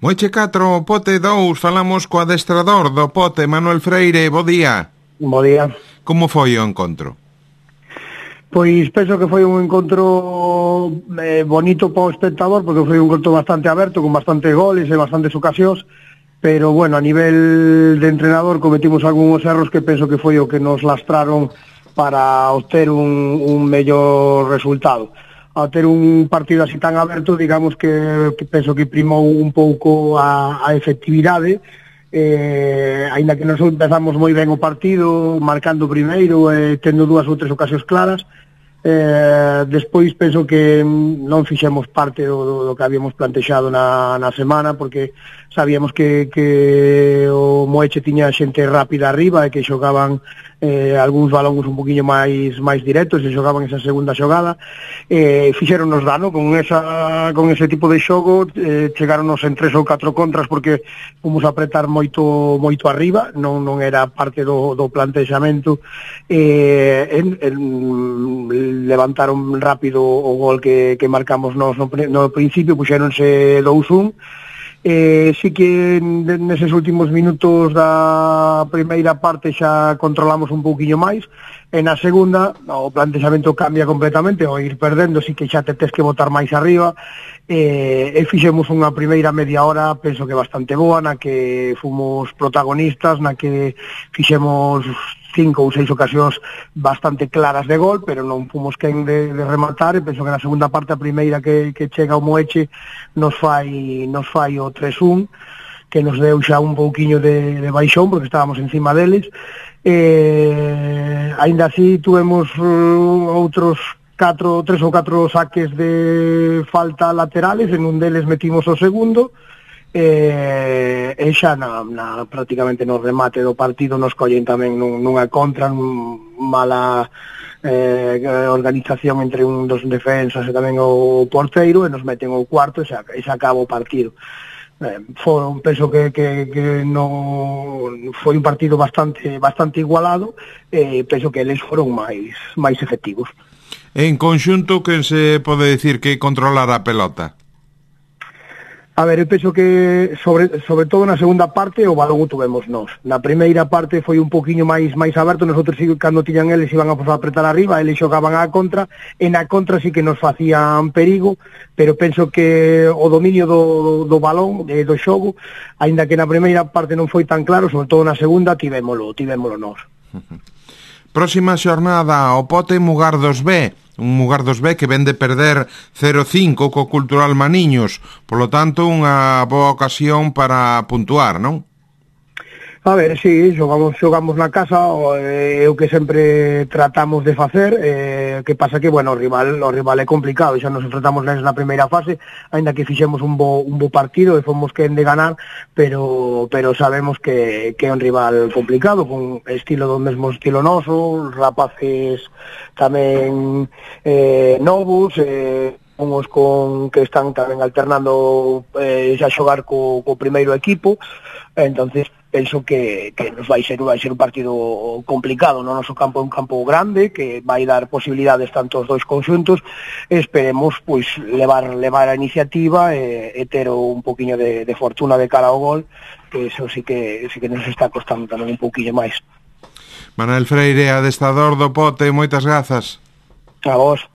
Moiche 4, Pote 2, falamos co adestrador do Pote, Manuel Freire, bo día. Bo día. Como foi o encontro? Pois penso que foi un encontro bonito para o espectador, porque foi un encontro bastante aberto, con bastantes goles e bastantes ocasións, pero bueno, a nivel de entrenador cometimos algúns erros que penso que foi o que nos lastraron para obter un mellor resultado. Ao ter un partido así tan aberto, digamos que penso que primou un pouco a efectividade, aínda que nos empezamos moi ben o partido, marcando primeiro, tendo 2 ou 3 ocasións claras, despois penso que non fixemos parte do que habíamos plantexado na semana, porque sabíamos que o Moeche tiña xente rápida arriba e que xogaban algúns balóns un poquinho máis directos e xogaban esa segunda xogada, fixéronos dano con ese tipo de xogo, chegáronos en 3 ou 4 contras porque fomos a apretar moito arriba, non era parte do plantexamento, levantaron rápido o gol que marcamos nos no principio, puxéronse 2-1. Sí que neses últimos minutos da primeira parte xa controlamos un pouquiño máis, e na segunda o plantexamento cambia completamente, ao ir perdendo sí que xa te tes que botar máis arriba, e fixemos unha primeira media hora penso que bastante boa, na que fomos protagonistas, na que fixemos 5 ou 6 ocasións bastante claras de gol, pero non fomos quen de rematar, e penso que na segunda parte a primeira que chega ao Moeche nos fai o 3-1, que nos deu xa un pouquiño de baixón, porque estábamos encima deles, aínda así tuvemos outros 3 ou 4 saques de falta laterales, en un deles metimos o segundo, e xa prácticamente no remate do partido nos collen tamén nunha contra, mala organización entre un dos defensas e tamén o porteiro, e nos meten o cuarto e xa acaba o partido. Penso que non foi un partido bastante igualado, e penso que eles foron máis efectivos. En conxunto, que se pode dicir que controlar a pelota? A ver, eu penso que sobre todo na segunda parte o balón o tuvemos nós. Na primeira parte foi un poquinho máis aberto, nosotros cando tiñan eles iban a apretar arriba, eles xogaban á contra, e na contra sí que nos facían perigo, pero penso que o dominio do balón, do xogo, aínda que na primeira parte non foi tan claro, sobre todo na segunda tivémolo nós. Próxima xornada, o Pote Mugardos B, un Mugardos B que ven de perder 0-5 co Cultural Maniños, polo tanto unha boa ocasión para puntuar, non? A ver, sí, xogamos na casa, é o que sempre tratamos de facer, que pasa que, bueno, o rival é complicado, xa nos tratamos na primeira fase, aínda que fixemos un bo partido e fomos quen de ganar, pero sabemos que é un rival complicado, con estilo do mesmo estilo noso, rapaces tamén novos, unhos que están tamén alternando xa xogar co primeiro equipo, entonces penso que nos vai ser un partido complicado. No noso campo é un campo grande que vai dar posibilidades tanto aos dois conxuntos. Esperemos pois levar a iniciativa e ter un poquinho de fortuna de cara ao gol, que eso sí que nos está costando tamén un pouquinho máis. Manuel Freire, adestrador do Pote, moitas grazas. A vos.